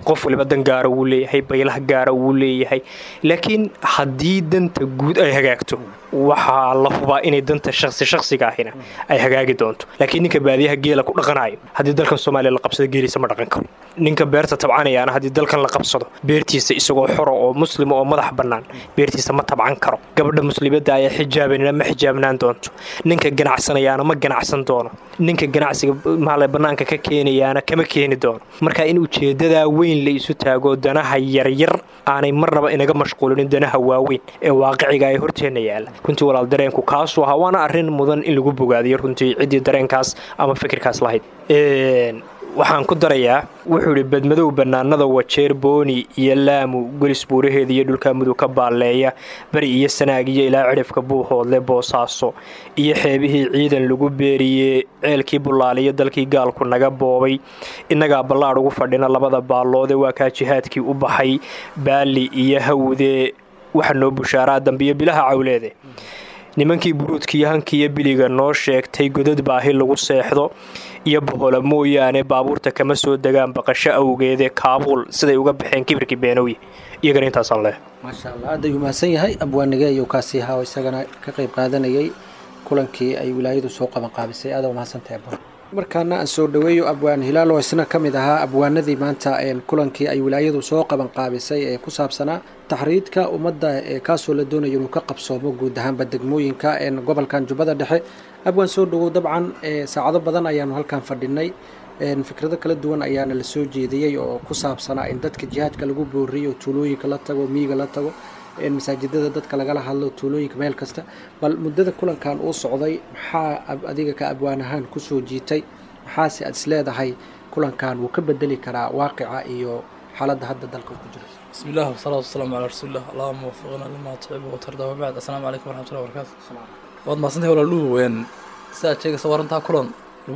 qof waliba dan gaara wuu leeyahay baylaha gaara wuu leeyahay laakiin haddii danta guud ay hagaagto waxaa la hubaa inay danta shakhsi shakhsiga ahina ay hagaagi doonto laakiin ninka baadiyaha geela ku dhaqanayo haddii dalkan Soomaaliya la qabsado geeliisa ma dhaqan karo ninka beerta tabcanayaana haddii dalkan la qabsado beertiisa isagoo xor oo muslim oo madax bannaan beertiisa ma tabcan karo gabadha muslimada ay xijaabanina ma xijaabnaan doonto ninka ganacsanayaana ma ganacsan doono ninka ganacsiga maale bannaanka ka keenayaana kama keeni doono marka in ujeedada weyn la isu taago danaha yar yar aanay marnaba inaga mashquulin danaha waaweyn ee waaqiciga ay horteena yaala runtii walaal dareenku kaas waa waana arrin mudan in lagu bogaadiyo runtii cidii dareenkaas ama fikirkaas lahayd een waxaan ku darayaa wuxuu yiri badmadow banaanada wajeer booni iyo laamu golis buuraheeda iyo dhulka mudug ka baaleeya bari iyo sanaag iyo ilaa cirifka buuhoodle boosaaso iyo xeebihii ciidan lagu beeriyay ceelkii bulaaliyo dalkii gaalku naga boobay inaga ballaad ugu fadhina labada baaloode waa ka jihaadkii u baxay baali iyo hawde waxa noo bushaara dambiyo bilaha cawleede nimankii buruudkii hankiyo biliga noo sheegtay godad baahi lagu seexdo iyo boqola mooyaane baabuurta kama soo dagaan baqasho awgeede Kaabul siday uga baxeen kibirkii beenawi iyagana intaas aan leh ma sha Allah aad ayuu maasan yahay abwaaniga iyo kaasi haa isagana ka qayb qaadanayay kulankii ay wilaayadu soo qaban qaabisay aad u maasantahay abwaan markaana aan soo dhaweeyo abwaan hilaal oo isna kamid ahaa abwaanadii maanta ee kulankii ay wilaayadu soo qaban qaabisay ee ku saabsanaa taxriidka ummadda ee ka soo la doonayo inuu ka qabsoomo guud ahaan badegmooyinka ee gobolkan Jubbada Dhexe abwaan soo dhawow dabcan saacado badan ayaanu halkan fadhinay een fikrado kala duwan ayaana la soo jeediyay oo ku saabsanaa in dadka jihaadka lagu booriyo tuulooyinka la tago miyiga la tago in masaajidada dadka laga hadlo tuulooyinka meel kasta bal muddada kulankan uu socday maxaa adiga ka abwaan ahaan ku soo jiitay maxaa si aad isleedahay kulankan uu ka bedeli karaa waaqica iyo xaaladda hadda dalka ku jiro بسم الله والصلاة والسلام على رسول الله اللهم وفقنا لما تحب وترضى وبعد السلام عليكم ورحمة الله وبركاته واد ما سنتي ولا لو وين ساعة شيء صورنتها كلن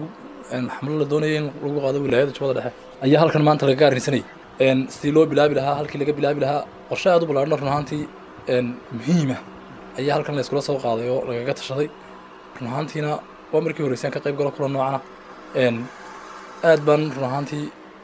إن حمل الله دونين لو قاعد ولايات شو هذا أيه هالكن ما أنت لقى رسني إن ستيلو بلا بلها هالكي لقى بلا بلها قرشة هذا بلا نر نهانتي إن مهمة أيه هالكن اللي سكولا سوق هذا يو لقى قت الشظي نهانتينا وأمريكا ورسيان كقريب قالوا كلن نوعنا إن أدبن نهانتي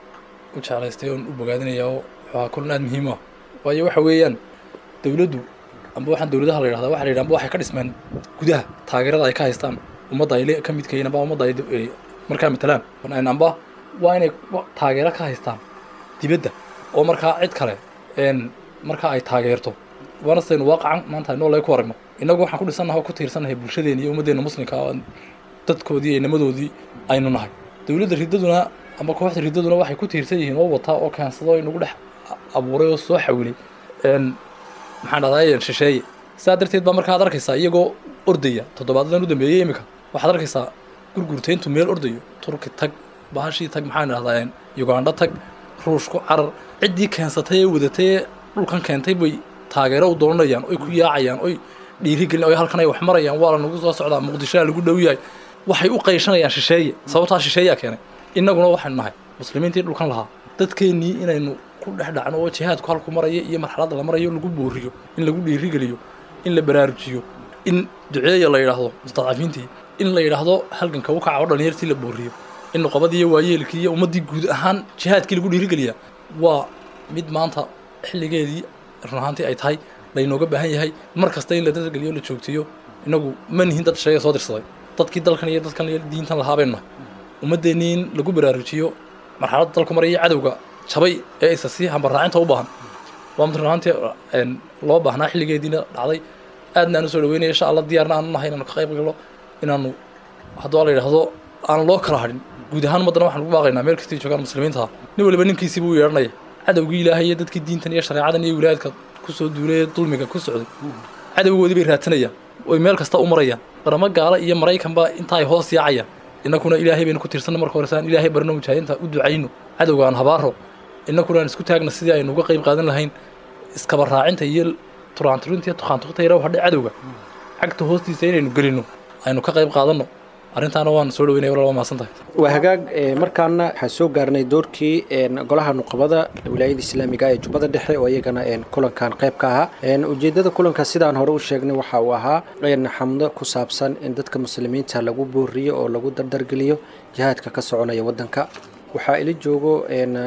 وشعر يستيون وبقادين ياو كلنا مهمة وهي وحويان دولته أما واحد دولته هلا هذا واحد يرام واحد كريسمان كده تاجر هذا كايستان وما ضايله كم يتكين بقى وما ضايل مركب مثلاً أنا أنبا وين تاجر كايستان تبدأ أو مركب عد كله إن مركب أي تاجرته وأنا سين واقعا ما أنت نقول لك ورمه إنه جو حكون سنة هو كتير سنة هي بلشدين يوم دين مسلم كان تذكر دي نمدو دي أينو نهاي دولته رددنا أما كواحد رددنا واحد كتير سيء هو وطا أو كان صداي نقول abuuray oo soo xawilay een maxaan dhahayeen shisheey saadarteed ba marka aad arkaysaa iyagoo ordaya toddobaaddan u dambeeyay imika waxaad arkaysaa gurgurteyntu meel ordayo turki tag baashii tag maxaan dhahdayeen Uganda tag ruushku carar cidii keensatay ee wadatay dhulkan keentay bay taageero u doonayaan oo ku yaacayaan oo dhiirigelin oo halkan ay wax marayaan waa la nagu soo socdaa Muqdisho lagu dhow yahay waxay u qeyshanayaan shisheeye sababta shisheeya keenay inaguna waxaan nahay muslimiintii dhulkan lahaa dadkeenii inaynu dhexdhacno oo jihaadku halku maraya iyo marxaladda la marayo lagu booriyo in lagu dhiirigeliyo in la baraarujiyo in duceeyo la yiraahdo mustaqafiintii in la yiraahdo halganka uu ka caawdo dhalinyartii la booriyo in qobadii waayeelkii iyo ummadii guud ahaan jihaadkii lagu dhiirigeliya waa mid maanta xilligeedii runaantii ay tahay la inooga baahan yahay mar kasta in la dadgeliyo la joogtiyo inagu manihin dad shay soo dirsaday dadkii dalkan iyo dadkan iyo diintan lahaabeenna ummadeenin lagu baraarujiyo marxaladda dalku maraya cadawga shabay ee isasi hamba raacinta u baahan waa mid raantii een loo baahnaa xilligeedina dhacday aadna aan soo dhaweynay insha Allah diyaarna aan nahay inaan ka qayb galo inaanu haddii la yiraahdo aan loo kala hadin guud ahaan madana waxaan ugu baaqaynaa meel kasta joogan muslimiinta nin waliba ninkiisii buu yeeranay cadawgii Ilaahay iyo dadkii diintan iyo shariicadan iyo wilaayadka ku soo duulay dulmiga ku socday cadawgoodii bay raatanayaan oo meel kasta u marayaan barama gaala iyo Mareykan ba inta ay hoos yaacayaan inaguna Ilaahay baynu ku tiirsan marka hore saan Ilaahay barno mujaahidiinta u ducayno cadawgaan habaaro inaguna isku taagna sidii aynu uga qayb qaadan lahayn iska barraacinta iyo turaanturinta tuqaantuqta yaraw hadhay cadawga xagta hoostiisa inaynu galino aynu ka qayb qaadano arrintaana waan soo dhaweynay walaal ma santahay waa hagaag markaana waxa soo gaarnay doorkii een golaha nuqbada wilaayada islaamiga ee Jubbada Dhexe oo iyagana een kulankan qayb ka ahaa een ujeedada kulanka sidaan hore u sheegnay waxa uu ahaa een xamdo ku saabsan in dadka muslimiinta lagu booriyo oo lagu dardargeliyo jihaadka ka soconaya wadanka waxa ila joogo een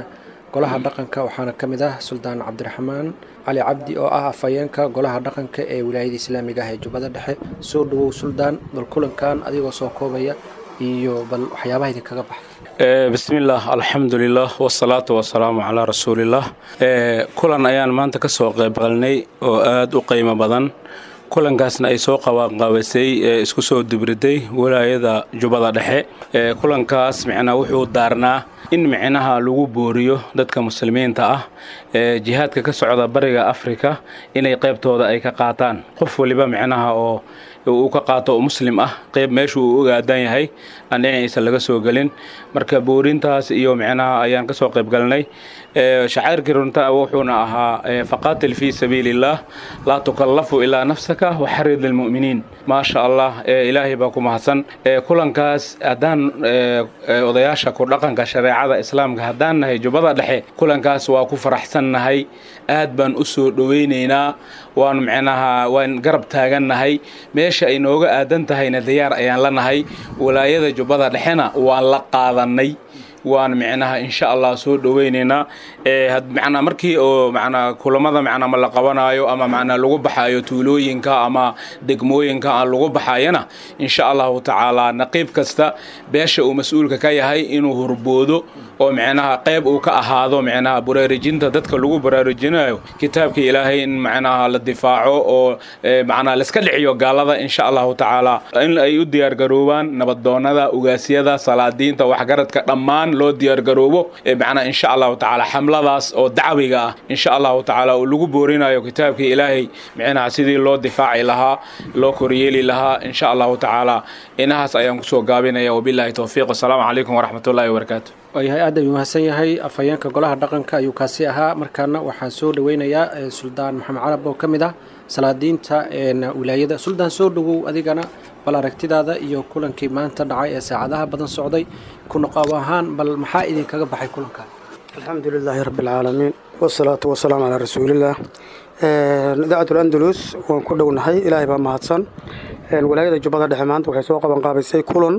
golaha dhaqanka waxaana ka mid ah suldaan cabdiraxmaan cali cabdi oo ah afhayeenka golaha dhaqanka ee wilaayada islaamiga ah ee jubbada dhexe soo dhawow suldaan bal kulankan adigoo soo koobaya iyo bal waxyaabaha idinkaga baxay bismillaah alxamdulilah wasalaatu wasalaamu calaa rasuulillaah kulan ayaan maanta ka soo qayb galnay oo aada u qiimo badan kulankaasna ay soo qabanqaabisay ee isku soo dubriday wilaayada jubbada dhexe kulankaas micnaa wuxuu daarnaa in micnaha lagu booriyo dadka muslimiinta ah ee jihaadka ka socda bariga Afrika inay qaybtooda ay ka qaataan qof waliba micnaha oo uu ka qaato oo muslim ah qayb meesha uu ogaadan yahay aan inaysan laga soo galin marka boorintaas iyo micnaha ayaan ka soo qayb galnay shacairkii runta wuxuuna ahaa faqaatil fi sabiilillah la tukallafu ila nafsaka wa harid lil mu'minin ma sha Allah ilaahi baa ku mahadsan kulankaas hadaan odayaasha ku dhaqanka shariicada islaamka hadaan nahay jubbada dhexe kulankaas waa ku faraxsannahay aad baan u soo dhaweyneynaa waan micnaha waan garab taagannahay meesha ay nooga aadan tahayna diyaar ayaan la nahay walaayada jubbada dhexena waan la qaadanay waan micnaha insha Allah soo dhaweyneynaa ee had macna markii oo macna kulamada macna ma la qabanayo ama macna lagu baxayo tuulooyinka ama degmooyinka aan lagu baxayana insha Allah taala naqiib kasta beesha uu mas'uulka ka yahay inuu hurboodo oo macnaha qayb uu ka ahaado macnaha baraarujinta dadka lagu baraarujinayo kitaabka Ilaahay in macnaha la difaaco oo macna la iska dhiciyo gaalada insha Allah taala in ay u diyaar garoobaan nabaddoonada ugaasiyada salaadiinta wax garadka dhammaan loo diyaar garoobo ee macna insha Allah taala xamladaas oo dacwiga ah insha Allah taala oo lagu boorinayo kitaabka Ilaahay macna sidii loo difaaci lahaa loo koryeeli lahaa insha Allah taala inahaas ayaan ku soo gaabinaya wabillahi tawfiiq assalamu alaykum wa rahmatullahi wa barakaatuh wayahay aad ayuu mahadsan yahay afhayeenka golaha dhaqanka ayuu kaasi ahaa markaana waxaan soo dhaweynayaa suldaan maxamed carab oo ka mid ah salaadiinta wilaayada suldaan soo dhawow adigana bal aragtidaada iyo kulankii maanta dhacay ee saacadaha badan socday ku noqow ahaan bal maxaa idinkaga baxay kulanka alxamdulilaahi rabbil caalamiin wasalaatu wasalaamu calaa rasuulillaah idaacatul andalus waan ku dhownahay ilaahay baa mahadsan wilaayada jubbada dhexe maanta waxay soo qaban qaabisay kulan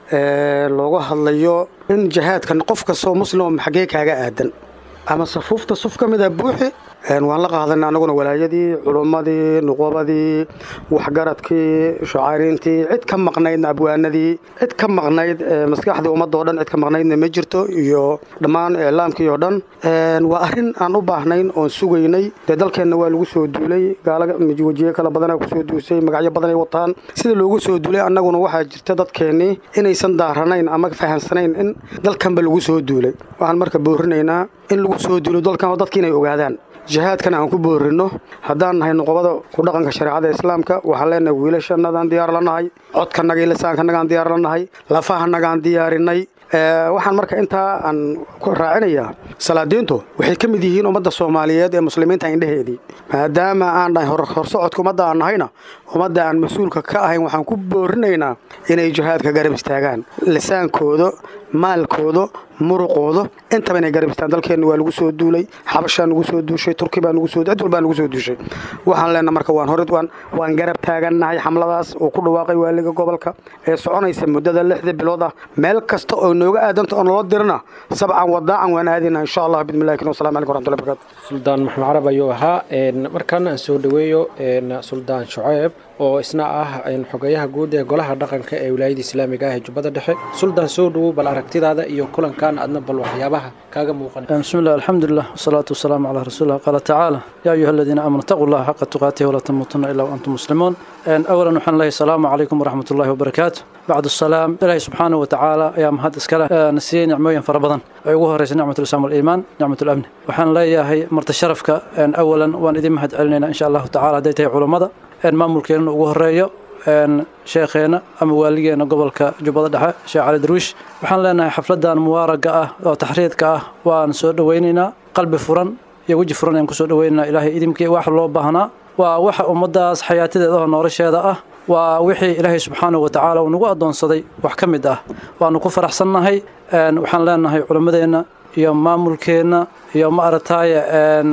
looga hadlayo in jihaadkan qof kastoo muslim xagee kaaga aadan ama safuufta suf ka mid ah buuxi waan la qaadanay anaguna walaayadii culummadii nuqubadii waxgaradkii shucaariintii cid ka maqnaydna abwaanadii cid ka maqnayd maskaxdii ummadda oo dhan cid ka maqnaydna ma jirto iyo dhammaan iclaamkii oo dhan waa arrin aan u baahnayn oon sugaynay dee dalkeenna waa lagu soo duulay gaala wajiye kala badanaa ku soo duusay magacyo badanay wataan sida loogu soo duulay annaguna waxaa jirta dadkeennii inaysan daaranayn ama fahansanayn in dalkanba lagu soo duulay waxaan marka boorinaynaa in lagu soo duulo dalkan oo dadka inay ogaadaan jihaadkana aan ku boorino haddaan nahay nuqubada ku dhaqanka shareecada islaamka waxaan leenahay wiilashanagaan diyaar la nahay codkanaga iyo lisaankanagaan diyaar la nahay lafahanagaan diyaarinay waxaan marka intaa aan ku raacinayaa salaadiintu waxay ka mid yihiin ummadda soomaaliyeed ee muslimiinta indhaheedii maadaama aan dhahay horsocodka ummadda aan nahayna ummadda aan mas-uulka ka ahayn waxaan ku boorinaynaa inay jihaadka garab istaagaan lisaankooda maalkooda muruqooda intaba inay garab istaan dalkeenna waa lagu soo duulay xabashaa nagu soo duushay turki baa nagu soo cid walbaa nagu soo duushay waxaan leenahay marka waan hore waan waan garab taagannahay xamladaas oo ku dhawaaqay waaliga gobolka ee soconaysa muddada lixda bilood ah meel kasta oo nooga aadanta oo naloo dirana sabcan wadaacan waan aadinaa insha allah bismillahi kin wasalaamu calaykum warahmatullahi wabarakatuh suldaan maxamed carab ayuu ahaa markaana aan soo dhaweeyo suldaan shucayb oo isna ah xogayaha guud ee golaha dhaqanka ee wilaayada islaamiga ah ee jubbada dhexe suldaan soo dhawow bal aragtidaada iyo kulankan adna bal waxyaabaha kaaga muuqanaya bismillah alxamdulilah wasalaatu wasalaamu calaa rasuulillah qaala tacaala yaa ayuha aladiina aamanuu ittaquu llaha xaqa tuqaatihi walaa tamuutunna ilaa waantum muslimuun awalan waxaan leeyahay asalaamu calaykum waraxmatullahi wabarakaatu bacdu asalaam ilaahi subxaanahu watacaala ayaa mahad iskale na siiyey nicmooyin fara badan ay ugu horeysa nicmat lislaam waliimaan nicmat lamni waxaan leeyahay marti sharafka awalan waan idin mahad celinaynaa insha allahu tacala hadday tahay culummada maamulkeenna ugu horeeyo sheekheena ama waaligeena gobolka jubbada dhexe sheekh cali darwiish waxaan leenahay xafladan mubaaraga ah oo taxriidka ah waan soo dhaweynaynaa qalbi furan iyo weji furan ayaan kusoo dhaweynaynaa ilaahay idimkii wax loo baahnaa waa waxa ummadaas xayaatideeda oo nolosheeda ah waa wixii ilaahay subxaanahu watacaala uu nagu addoonsaday wax ka mid ah waanu ku faraxsannahay waxaan leenahay culimmadeenna iyo maamulkeenna iyo ma aragtaaye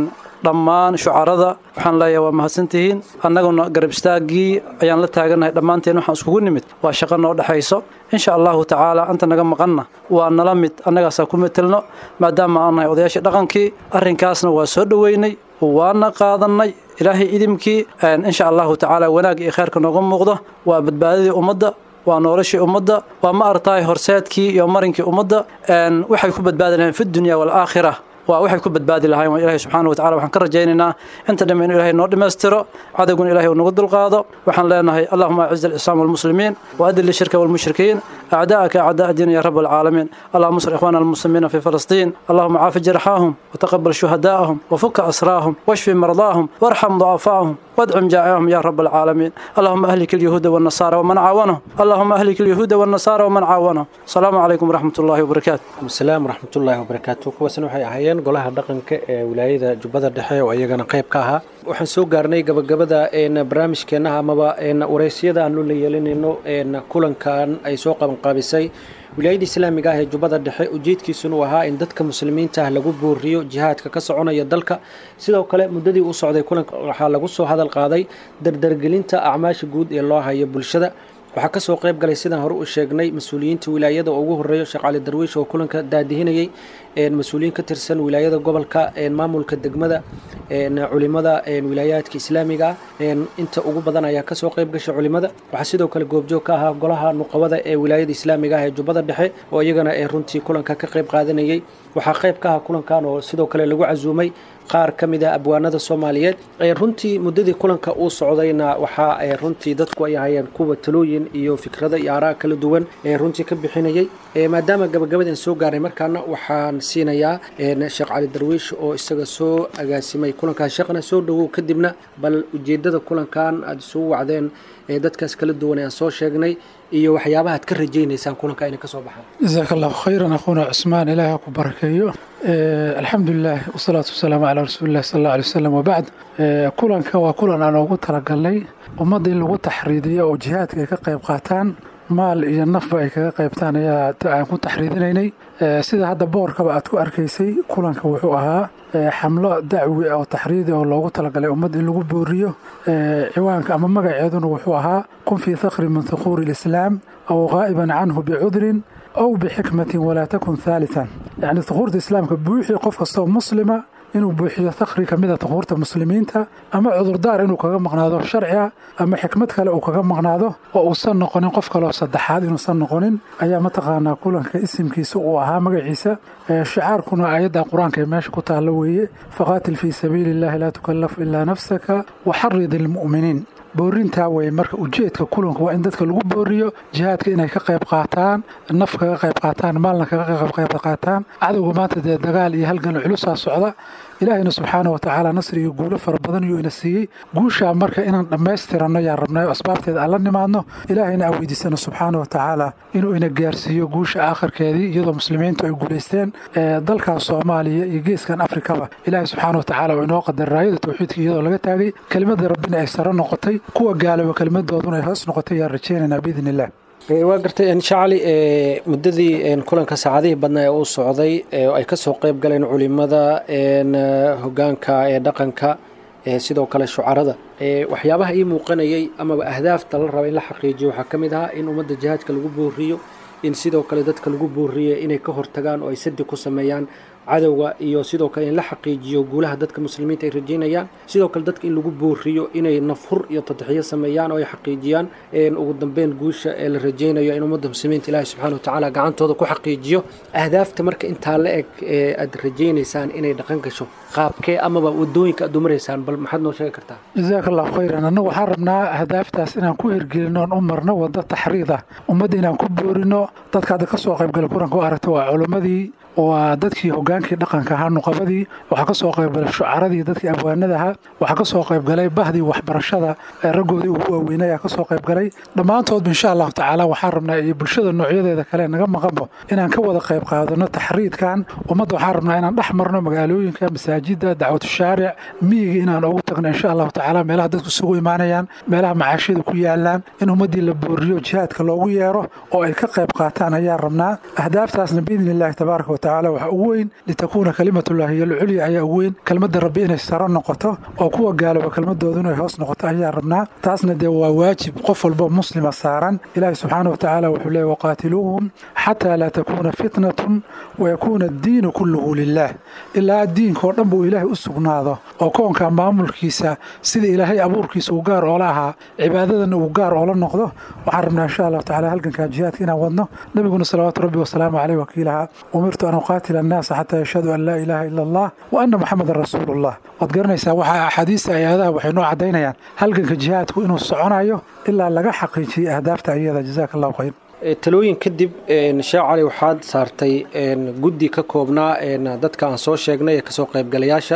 dhammaan shucarada waxaan leeyahay waa mahadsantihiin annaguna garab istaagii ayaan la taaganahay dhammaanteen waxaan iskugu nimid waa shaqo noo dhexayso insha allahu tacaala anta naga maqanna waa nala mid annagaasaa ku metelno maadaama aan nahay odayaashii dhaqankii arrinkaasna waa soo dhoweynay waana qaadanay ilaahay idimkii insha allahu tacaala wanaag iyo khayrka nooga muuqdo waa badbaadadii ummadda waa noloshii ummadda waa ma artaay horseedkii iyo marinkii ummadda waxay ku badbaadi lahayeen fi dunya waalaakhira waa waxay ku badbaadi lahayn ilaahay subxaanahu wa tacaala waxaan ka rajaynaynaa inta dhamma inuu ilaahay noo dhammaystiro cadowguna ilaahay uu nagu dulqaado waxaan leenahay allahuma aciz alislaam walmuslimiin waadil lishirka walmushrikiin أعداءك أعداء الدين يا رب العالمين اللهم انصر إخواننا المسلمين في فلسطين اللهم عاف جرحاهم وتقبل شهداءهم وفك أسراهم واشف مرضاهم وارحم ضعفاءهم وادعم جائعهم يا رب العالمين اللهم أهلك اليهود والنصارى ومن عاونهم اللهم أهلك اليهود والنصارى ومن عاونهم السلام عليكم ورحمة الله وبركاته السلام ورحمة الله وبركاته kuwaasna waxay ahaayeen golaha dhaqanka ee wilaayada Jubbada Dhexe oo iyagana qayb ka ahaa waxaan soo gaarnay gabagabada een barnaamijkeena amaba een wareysiyada aanu la yeelinayno een kulankan ay soo qaban qaabisay wilaayada islaamiga ah ee Jubbada Dhexe ujeedkiisuna waa in dadka muslimiinta ah lagu booriyo jihaadka ka soconaya dalka sidoo kale muddadii uu socday kulanka waxa lagu soo hadal qaaday dardargelinta acmaasha guud ee loo hayo bulshada waxaa ka soo qayb galay sidaan hore u sheegnay mas'uuliyiinta wilaayada oo ugu horeeyo Sheekh Cali Darwiish oo kulanka daadihinayay een mas'uuliyiin ka tirsan wilaayada gobolka een maamulka degmada een culimada een wilaayaadka islaamiga een inta ugu badan ayaa ka soo qayb gashay culimada waxa sidoo kale goobjoog ka ahaa golaha nuqabada ee wilaayada islaamiga ah ee Jubbada Dhexe oo iyagana ay runtii kulanka ka qayb qaadanayay waxa qayb ka ahaa kulankan oo sidoo kale lagu casuumay qaar kamid ah abwaanada Soomaaliyeed ee runtii muddadii kulanka uu socdayna waxa ay runtii dadku ay hayeen kuwa talooyin iyo fikrada iyo aaraa kala duwan ee runtii ka bixinayay ee maadaama gabagabadan soo gaaray markaana waxaan siinayaa een Sheekh Cali Darwiish oo isaga soo agaasimay kulanka shaqana soo dhawow kadibna bal ujeedada kulankan aad soo wacdeen ee dadkaas kala duwan ee soo sheegnay iyo waxyaabaha aad ka rajaynaysaan kulanka inay ka soo baxaan jazakallahu khayran akhuna Usmaan ilaahay ku barakeeyo alxamdulillah wasalaatu wasalaamu calaa rasuulillah sallallahu alayhi wasallam wa ba'd kulanka waa kulan aan ugu talagalnay ummadda in lagu taxriidiyo oo jihaadka ay ka qayb qaataan maal iyo nafba ay kaga qaybtaan ayaa aan ku taxriidinaynay sida hadda boorkaba aad ku arkaysay kulanka wuxuu ahaa xamlo dacwi oo taxriidi oo loogu talagalay ummadda in lagu booriyo ciwaanka ama magaceeduna wuxuu ahaa kun fii thaqri min thuquuri alislaam aw qaa'iban canhu bicudrin aw bixikmatin walaa takun haalitan yacni thuquurta islaamka buuxii qof kastoo muslima inuu buuxiyo thaqri ka mid a thuquurta muslimiinta ama cudurdaar inuu kaga maqnaado sharciga ama xikmad kale uu kaga maqnaado oo uusan noqonin qof kaloo saddexaad inuusan noqonin ayaa mataqaanaa kulanka isimkiisa uu ahaa magaciisa shicaarkuna aayadda qur-aanka ee meesha ku taalla weeye faqaatil fii sabiili illahi laa tukallafu ilaa nafsaka waxarid ilmu'miniin boorintaa way marka ujeedka kulanka waa in dadka lagu booriyo jihaadka inay ka qayb qaataan naf kaga qayb qaataan maalna kaga qayb qaataan cadowga maanta dee dagaal iyo halgan culusaa socda ilaahayna subxaanahu watacaala nasri iyo guulo fara badan iyuu ina siiyey guushaa marka inaan dhammaystiranno yaan rabnay oo asbaabteeda aan la nimaadno ilaahayna aan weydiisano subxaanahu watacaala inuu ina gaarsiiyo guusha aakhirkeedii iyadoo muslimiintu ay guulaysteen dalkaas soomaaliya iyo geeskan afrikaba ilaahay subxaanahu watacaala uu inoo qadaray raayada tawxiidka iyadoo laga taagay kelimadda rabbina ay sare noqotay kuwa gaalooba kelimadooduna ay hoos noqotay yaan rajaynaynaa biidni illah waa gartay shacali muddadii kulanka saacadihii badnaa ee uu socday ay ka soo qayb galeen culimada hogaanka ee dhaqanka sidoo kale shucarada waxyaabaha ii muuqanayay amaba ahdaafta la raba in la xaqiijiyo waxaa ka mid ahaa in ummadda jihaadka lagu booriyo in sidoo kale dadka lagu booriyo inay ka hortagaan oo ay sadi ku sameeyaan cadowga iyo sidoo kale in la xaqiijiyo guulaha dadka muslimiinta ay rajaynayaan sidoo kale dadka in lagu booriyo inay nafhur iyo tadxiyo sameeyaan oo ay xaqiijiyaan ugu dambeyn guusha ee la rajaynayo in ummadda muslimiinta ilaahay subxaanahu watacaala gacantooda ku xaqiijiyo ahdaafta marka intaa la eg ee aad rajaynaysaan inay dhaqan gasho qaabkee amaba wadooyinka aad u maraysaan bal maxaad noo sheegi kartaa jazakallahu khayran annagu waxaan rabnaa ahdaaftaas inaan ku hirgelino oon u marno waddo taxriid ah ummadda inaan ku boorino dadka hadda ka soo qaybgala kulanka u aragta waa culimmadii waa dadkii hogaankii dhaqanka ahaa nuqabadii waxaa ka soo qaybgalay shucaradii dadkii abwaanada ahaa waxaa ka soo qaybgalay bahdii waxbarashada raggoodii ugu waaweynay ayaa ka soo qaybgalay dhammaantoodba insha allahu tacaala waxaan rabnaa iyo bulshada noocyadeeda kale naga maqanbo inaan ka wada qayb qaadano taxriidkan ummadda waxaan rabnaa inaan dhex marno magaalooyinka masaajidda dacwatu shaaric miyiga inaan ugu tagno insha allahu tacaala meelaha dadku isugu imaanayaan meelaha macaashiyada ku yaalaan in ummaddii la booriyo jihaadka loogu yeero oo ay ka qayb qaataan ayaan rabnaa ahdaaftaasna biidni illahi tabaaraka watacaala waxa ugu weyn litakuuna kalimatullahi hiya alculya ayaa ugu weyn kelmadda rabbi inay saro noqoto oo kuwa gaalooba kelmadoodu inay hoos noqoto ayaa rabnaa taasna dee waa waajib qof walba muslima saaran ilaahi subxaana watacaala wuxuu leeyahy waqaatiluuhum xataa laa takuuna fitnatun wayakuuna addiinu kulluhu lilah ilaa diinkao dhan buu ilaahay u sugnaado oo koonka maamulkiisa sida ilaahay abuurkiisa uu gaar oola ahaa cibaadadana uu gaar oola noqdo waxaan rabnaa insha allahu tacala halgankaa jihaadka inaan wadno nabiguna salawaatu rabbi wasalaamu caleyh wakiilaha umirtu an uqaatila annaasa xataa yashhaduu an laa ilaaha ila allah wa anna muxamadan rasuulullah waad garanaysaa waxaa axaadiista ayaadaha waxay noo caddaynayaan halganka jihaadku inuu soconayo ilaa laga xaqiijiyey ahdaafta iyada jazaaka allahu khayr talooyin kadib sheekh cali waxaad saartay guddi ka koobnaa dadka aan soo sheegnay ee kasoo qaybgalayaasha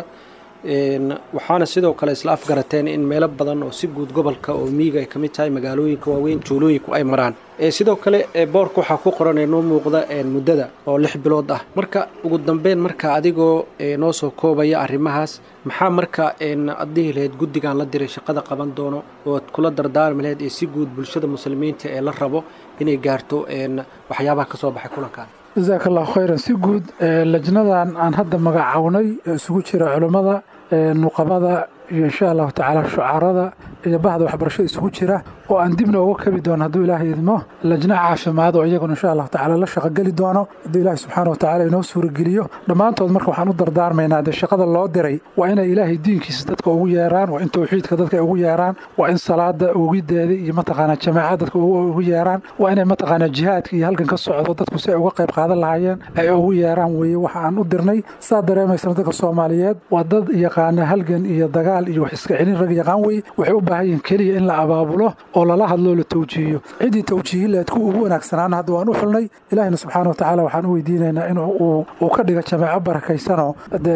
waxaana sidoo kale isla afgarateen in meelo badan oo si guud gobolka oo miyiga ay ka mid tahay magaalooyinka waaweyn tuulooyinku ay maraan sidoo kale boorka waxaa ku qoran ee noo muuqda muddada oo lix bilood ah marka ugu dambeyn marka adigoo noo soo koobaya arrimahaas maxaa marka aad dhihi lahayd guddigan la diray shaqada qaban doono oo ad kula dardaarmi lahayd ee si guud bulshada muslimiinta ee la rabo inay gaarto waxyaabaha ka soo baxay kulankan jazaaka allahu khayran si guud lajnadan aan hadda magacawnay isugu jira culummada nuqabada iyo insha allahu tacaala shucaarada iyo bahda waxbarashada isugu jira oo aan dibna uga kabi doono hadduu ilaahay idmo lajna caafimaad oo iyaguna insha allahu tacaala la shaqogeli doono hadduu ilaahay subxaana watacaala inoo suurageliyo dhammaantood marka waxaan u dardaarmaynaa dee shaqada loo diray waa inay ilaahay diinkiisa dadka ugu yeeraan waa in tawxiidka dadka ugu yeeraan waa in salaada ugideeda iyo mataqaanaa jamaaca dadka ugu yeeraan waa inay mataqaanaa jihaadka iyo halkan ka socdo dadku si ay uga qayb qaadan lahaayeen ay ugu yeeraan weeye waxa aan u dirnay saa dareemaysana dadka soomaaliyeed waa dad yaqaana halgan iyo dagaal iyo wax iska celin rag yaqaan wey waxay u baahan yihiin keliya in la abaabulo oo lala hadloo la tawjiihiyo ciddii tawjiihin lahayd ku ugu wanaagsanaana hadda waan u xulnay ilaahina subxaana watacaala waxaan u weydiinaynaa in uu ka dhigo jamaaco barakaysanoo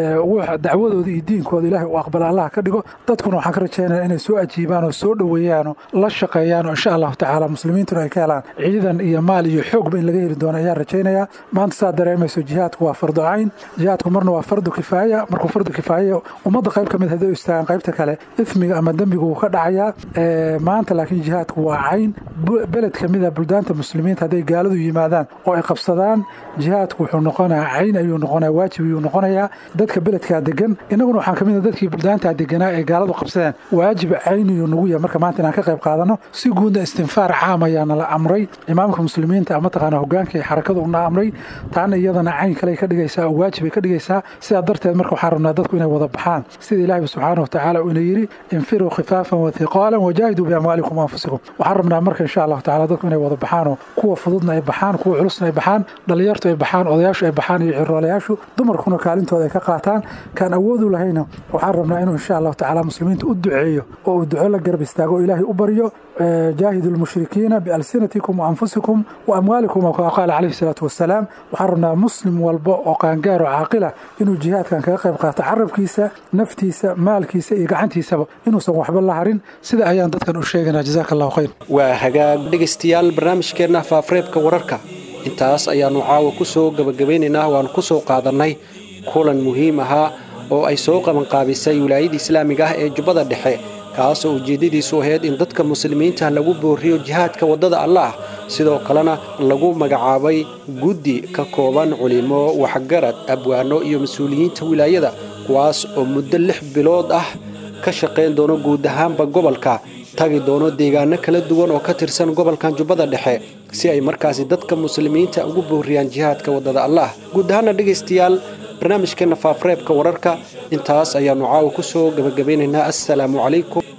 dacwadooda iyo diinkooda ilaahay uu aqbala allaha ka dhigo dadkuna waxaan ka rajaynayaa inay soo ajiibaan oo soo dhoweeyaanoo la shaqeeyaan oo insha allahu tacaala muslimiintuna ay ka helaan ciidan iyo maal iyo xoogba in laga heli doono ayaan rajaynayaa maanta saa dareemayso jihaadku waa fardu cayn jihaadku marna waa fardu kifaaya markuu fardu kifaaya ummadda qayb ka mid hadday u istaagaan qaybta kale ismiga ama dembigu wuu ka dhacayaa maanta laakiin jihaadku waa cayn beled ka mid a buldaanta muslimiinta hadday gaaladu yimaadaan oo ay qabsadaan jihaadku wuxuu noqonayaa cayn ayuu noqonayaa waajib ayuu noqonayaa dadka beledkaa degan innaguna waxaan ka mid a dadkii buldaantaa deganaa ee gaaladu qabsadeen waajib cayn ayuu nagu yahay marka maanta inaan ka qayb qaadano si guudna istinfaar caam ayaana la amray imaamka muslimiinta mataqaana hogaanka ee xarakada una amray taana iyadana cayn kale ka dhigaysaa oo waajib ay ka dhigaysaa sidaa darteed marka waxaan rabnaa dadku inay wada baxaan sida ilaahay subxaana watacaala uu ina yidhi infiruu khifaafan wa hiqaalan wajaahiduu biamwaalikum wa anfusikum waxaan rabnaa marka insha allahu tacala dadku inay wada baxaanoo kuwa fududna ay baxaan kuwa culusna ay baxaan dhallinyartu ay baxaan odayaashu ay baxaan iyo ciroolayaashu dumarkuna kaalintooda ay ka qaataan kaan awoodu lahayna waxaan rabnaa inuu insha allahu tacala muslimiinta u duceeyo oo uu duco la garab istaago oo ilaahay u baryo jaahidu lmushrikiina bialsinatikum wa anfusikum wa amwaalikum oo qaala calayhi salaatu wasalaam waxaan rabnaa muslim walba oo qaangaar oo caaqila inuu jihaadkan kaga qayb qaato carabkiisa naftiisa maalkiisa iyo gacantiisaba inuusan waxba la harin sida ayaan dadkan u sheegaynaa jazaaka allahu khayr waa hagaag dhegaystayaal barnaamijkeenna faafareebka wararka intaas ayaannu caawa ku soo gebagabeynaynaa waannu ku soo qaadannay kulan muhiim ahaa oo ay soo qabanqaabisay wilaayada islaamiga ah ee jubbada dhexe kaasoo ujeeddadiisu ahayd in dadka muslimiinta lagu booriyo jihaadka waddada allaah sidoo kalena lagu magacaabay guddi ka kooban culimo waxgarad abwaano iyo mas-uuliyiinta wilaayada kuwaas oo muddo lix bilood ah ka shaqayn doono guud ahaanba gobolka tagi doono deegaano kala duwan oo ka tirsan gobolkan jubbada dhexe si ay markaasi dadka muslimiinta ugu booriyaan jihaadka waddada allaah guud ahaana dhegaystayaal barnaamijkeenna faafareebka wararka intaas ayaannu caawa ku soo gebagabeynaynaa assalaamu calaykum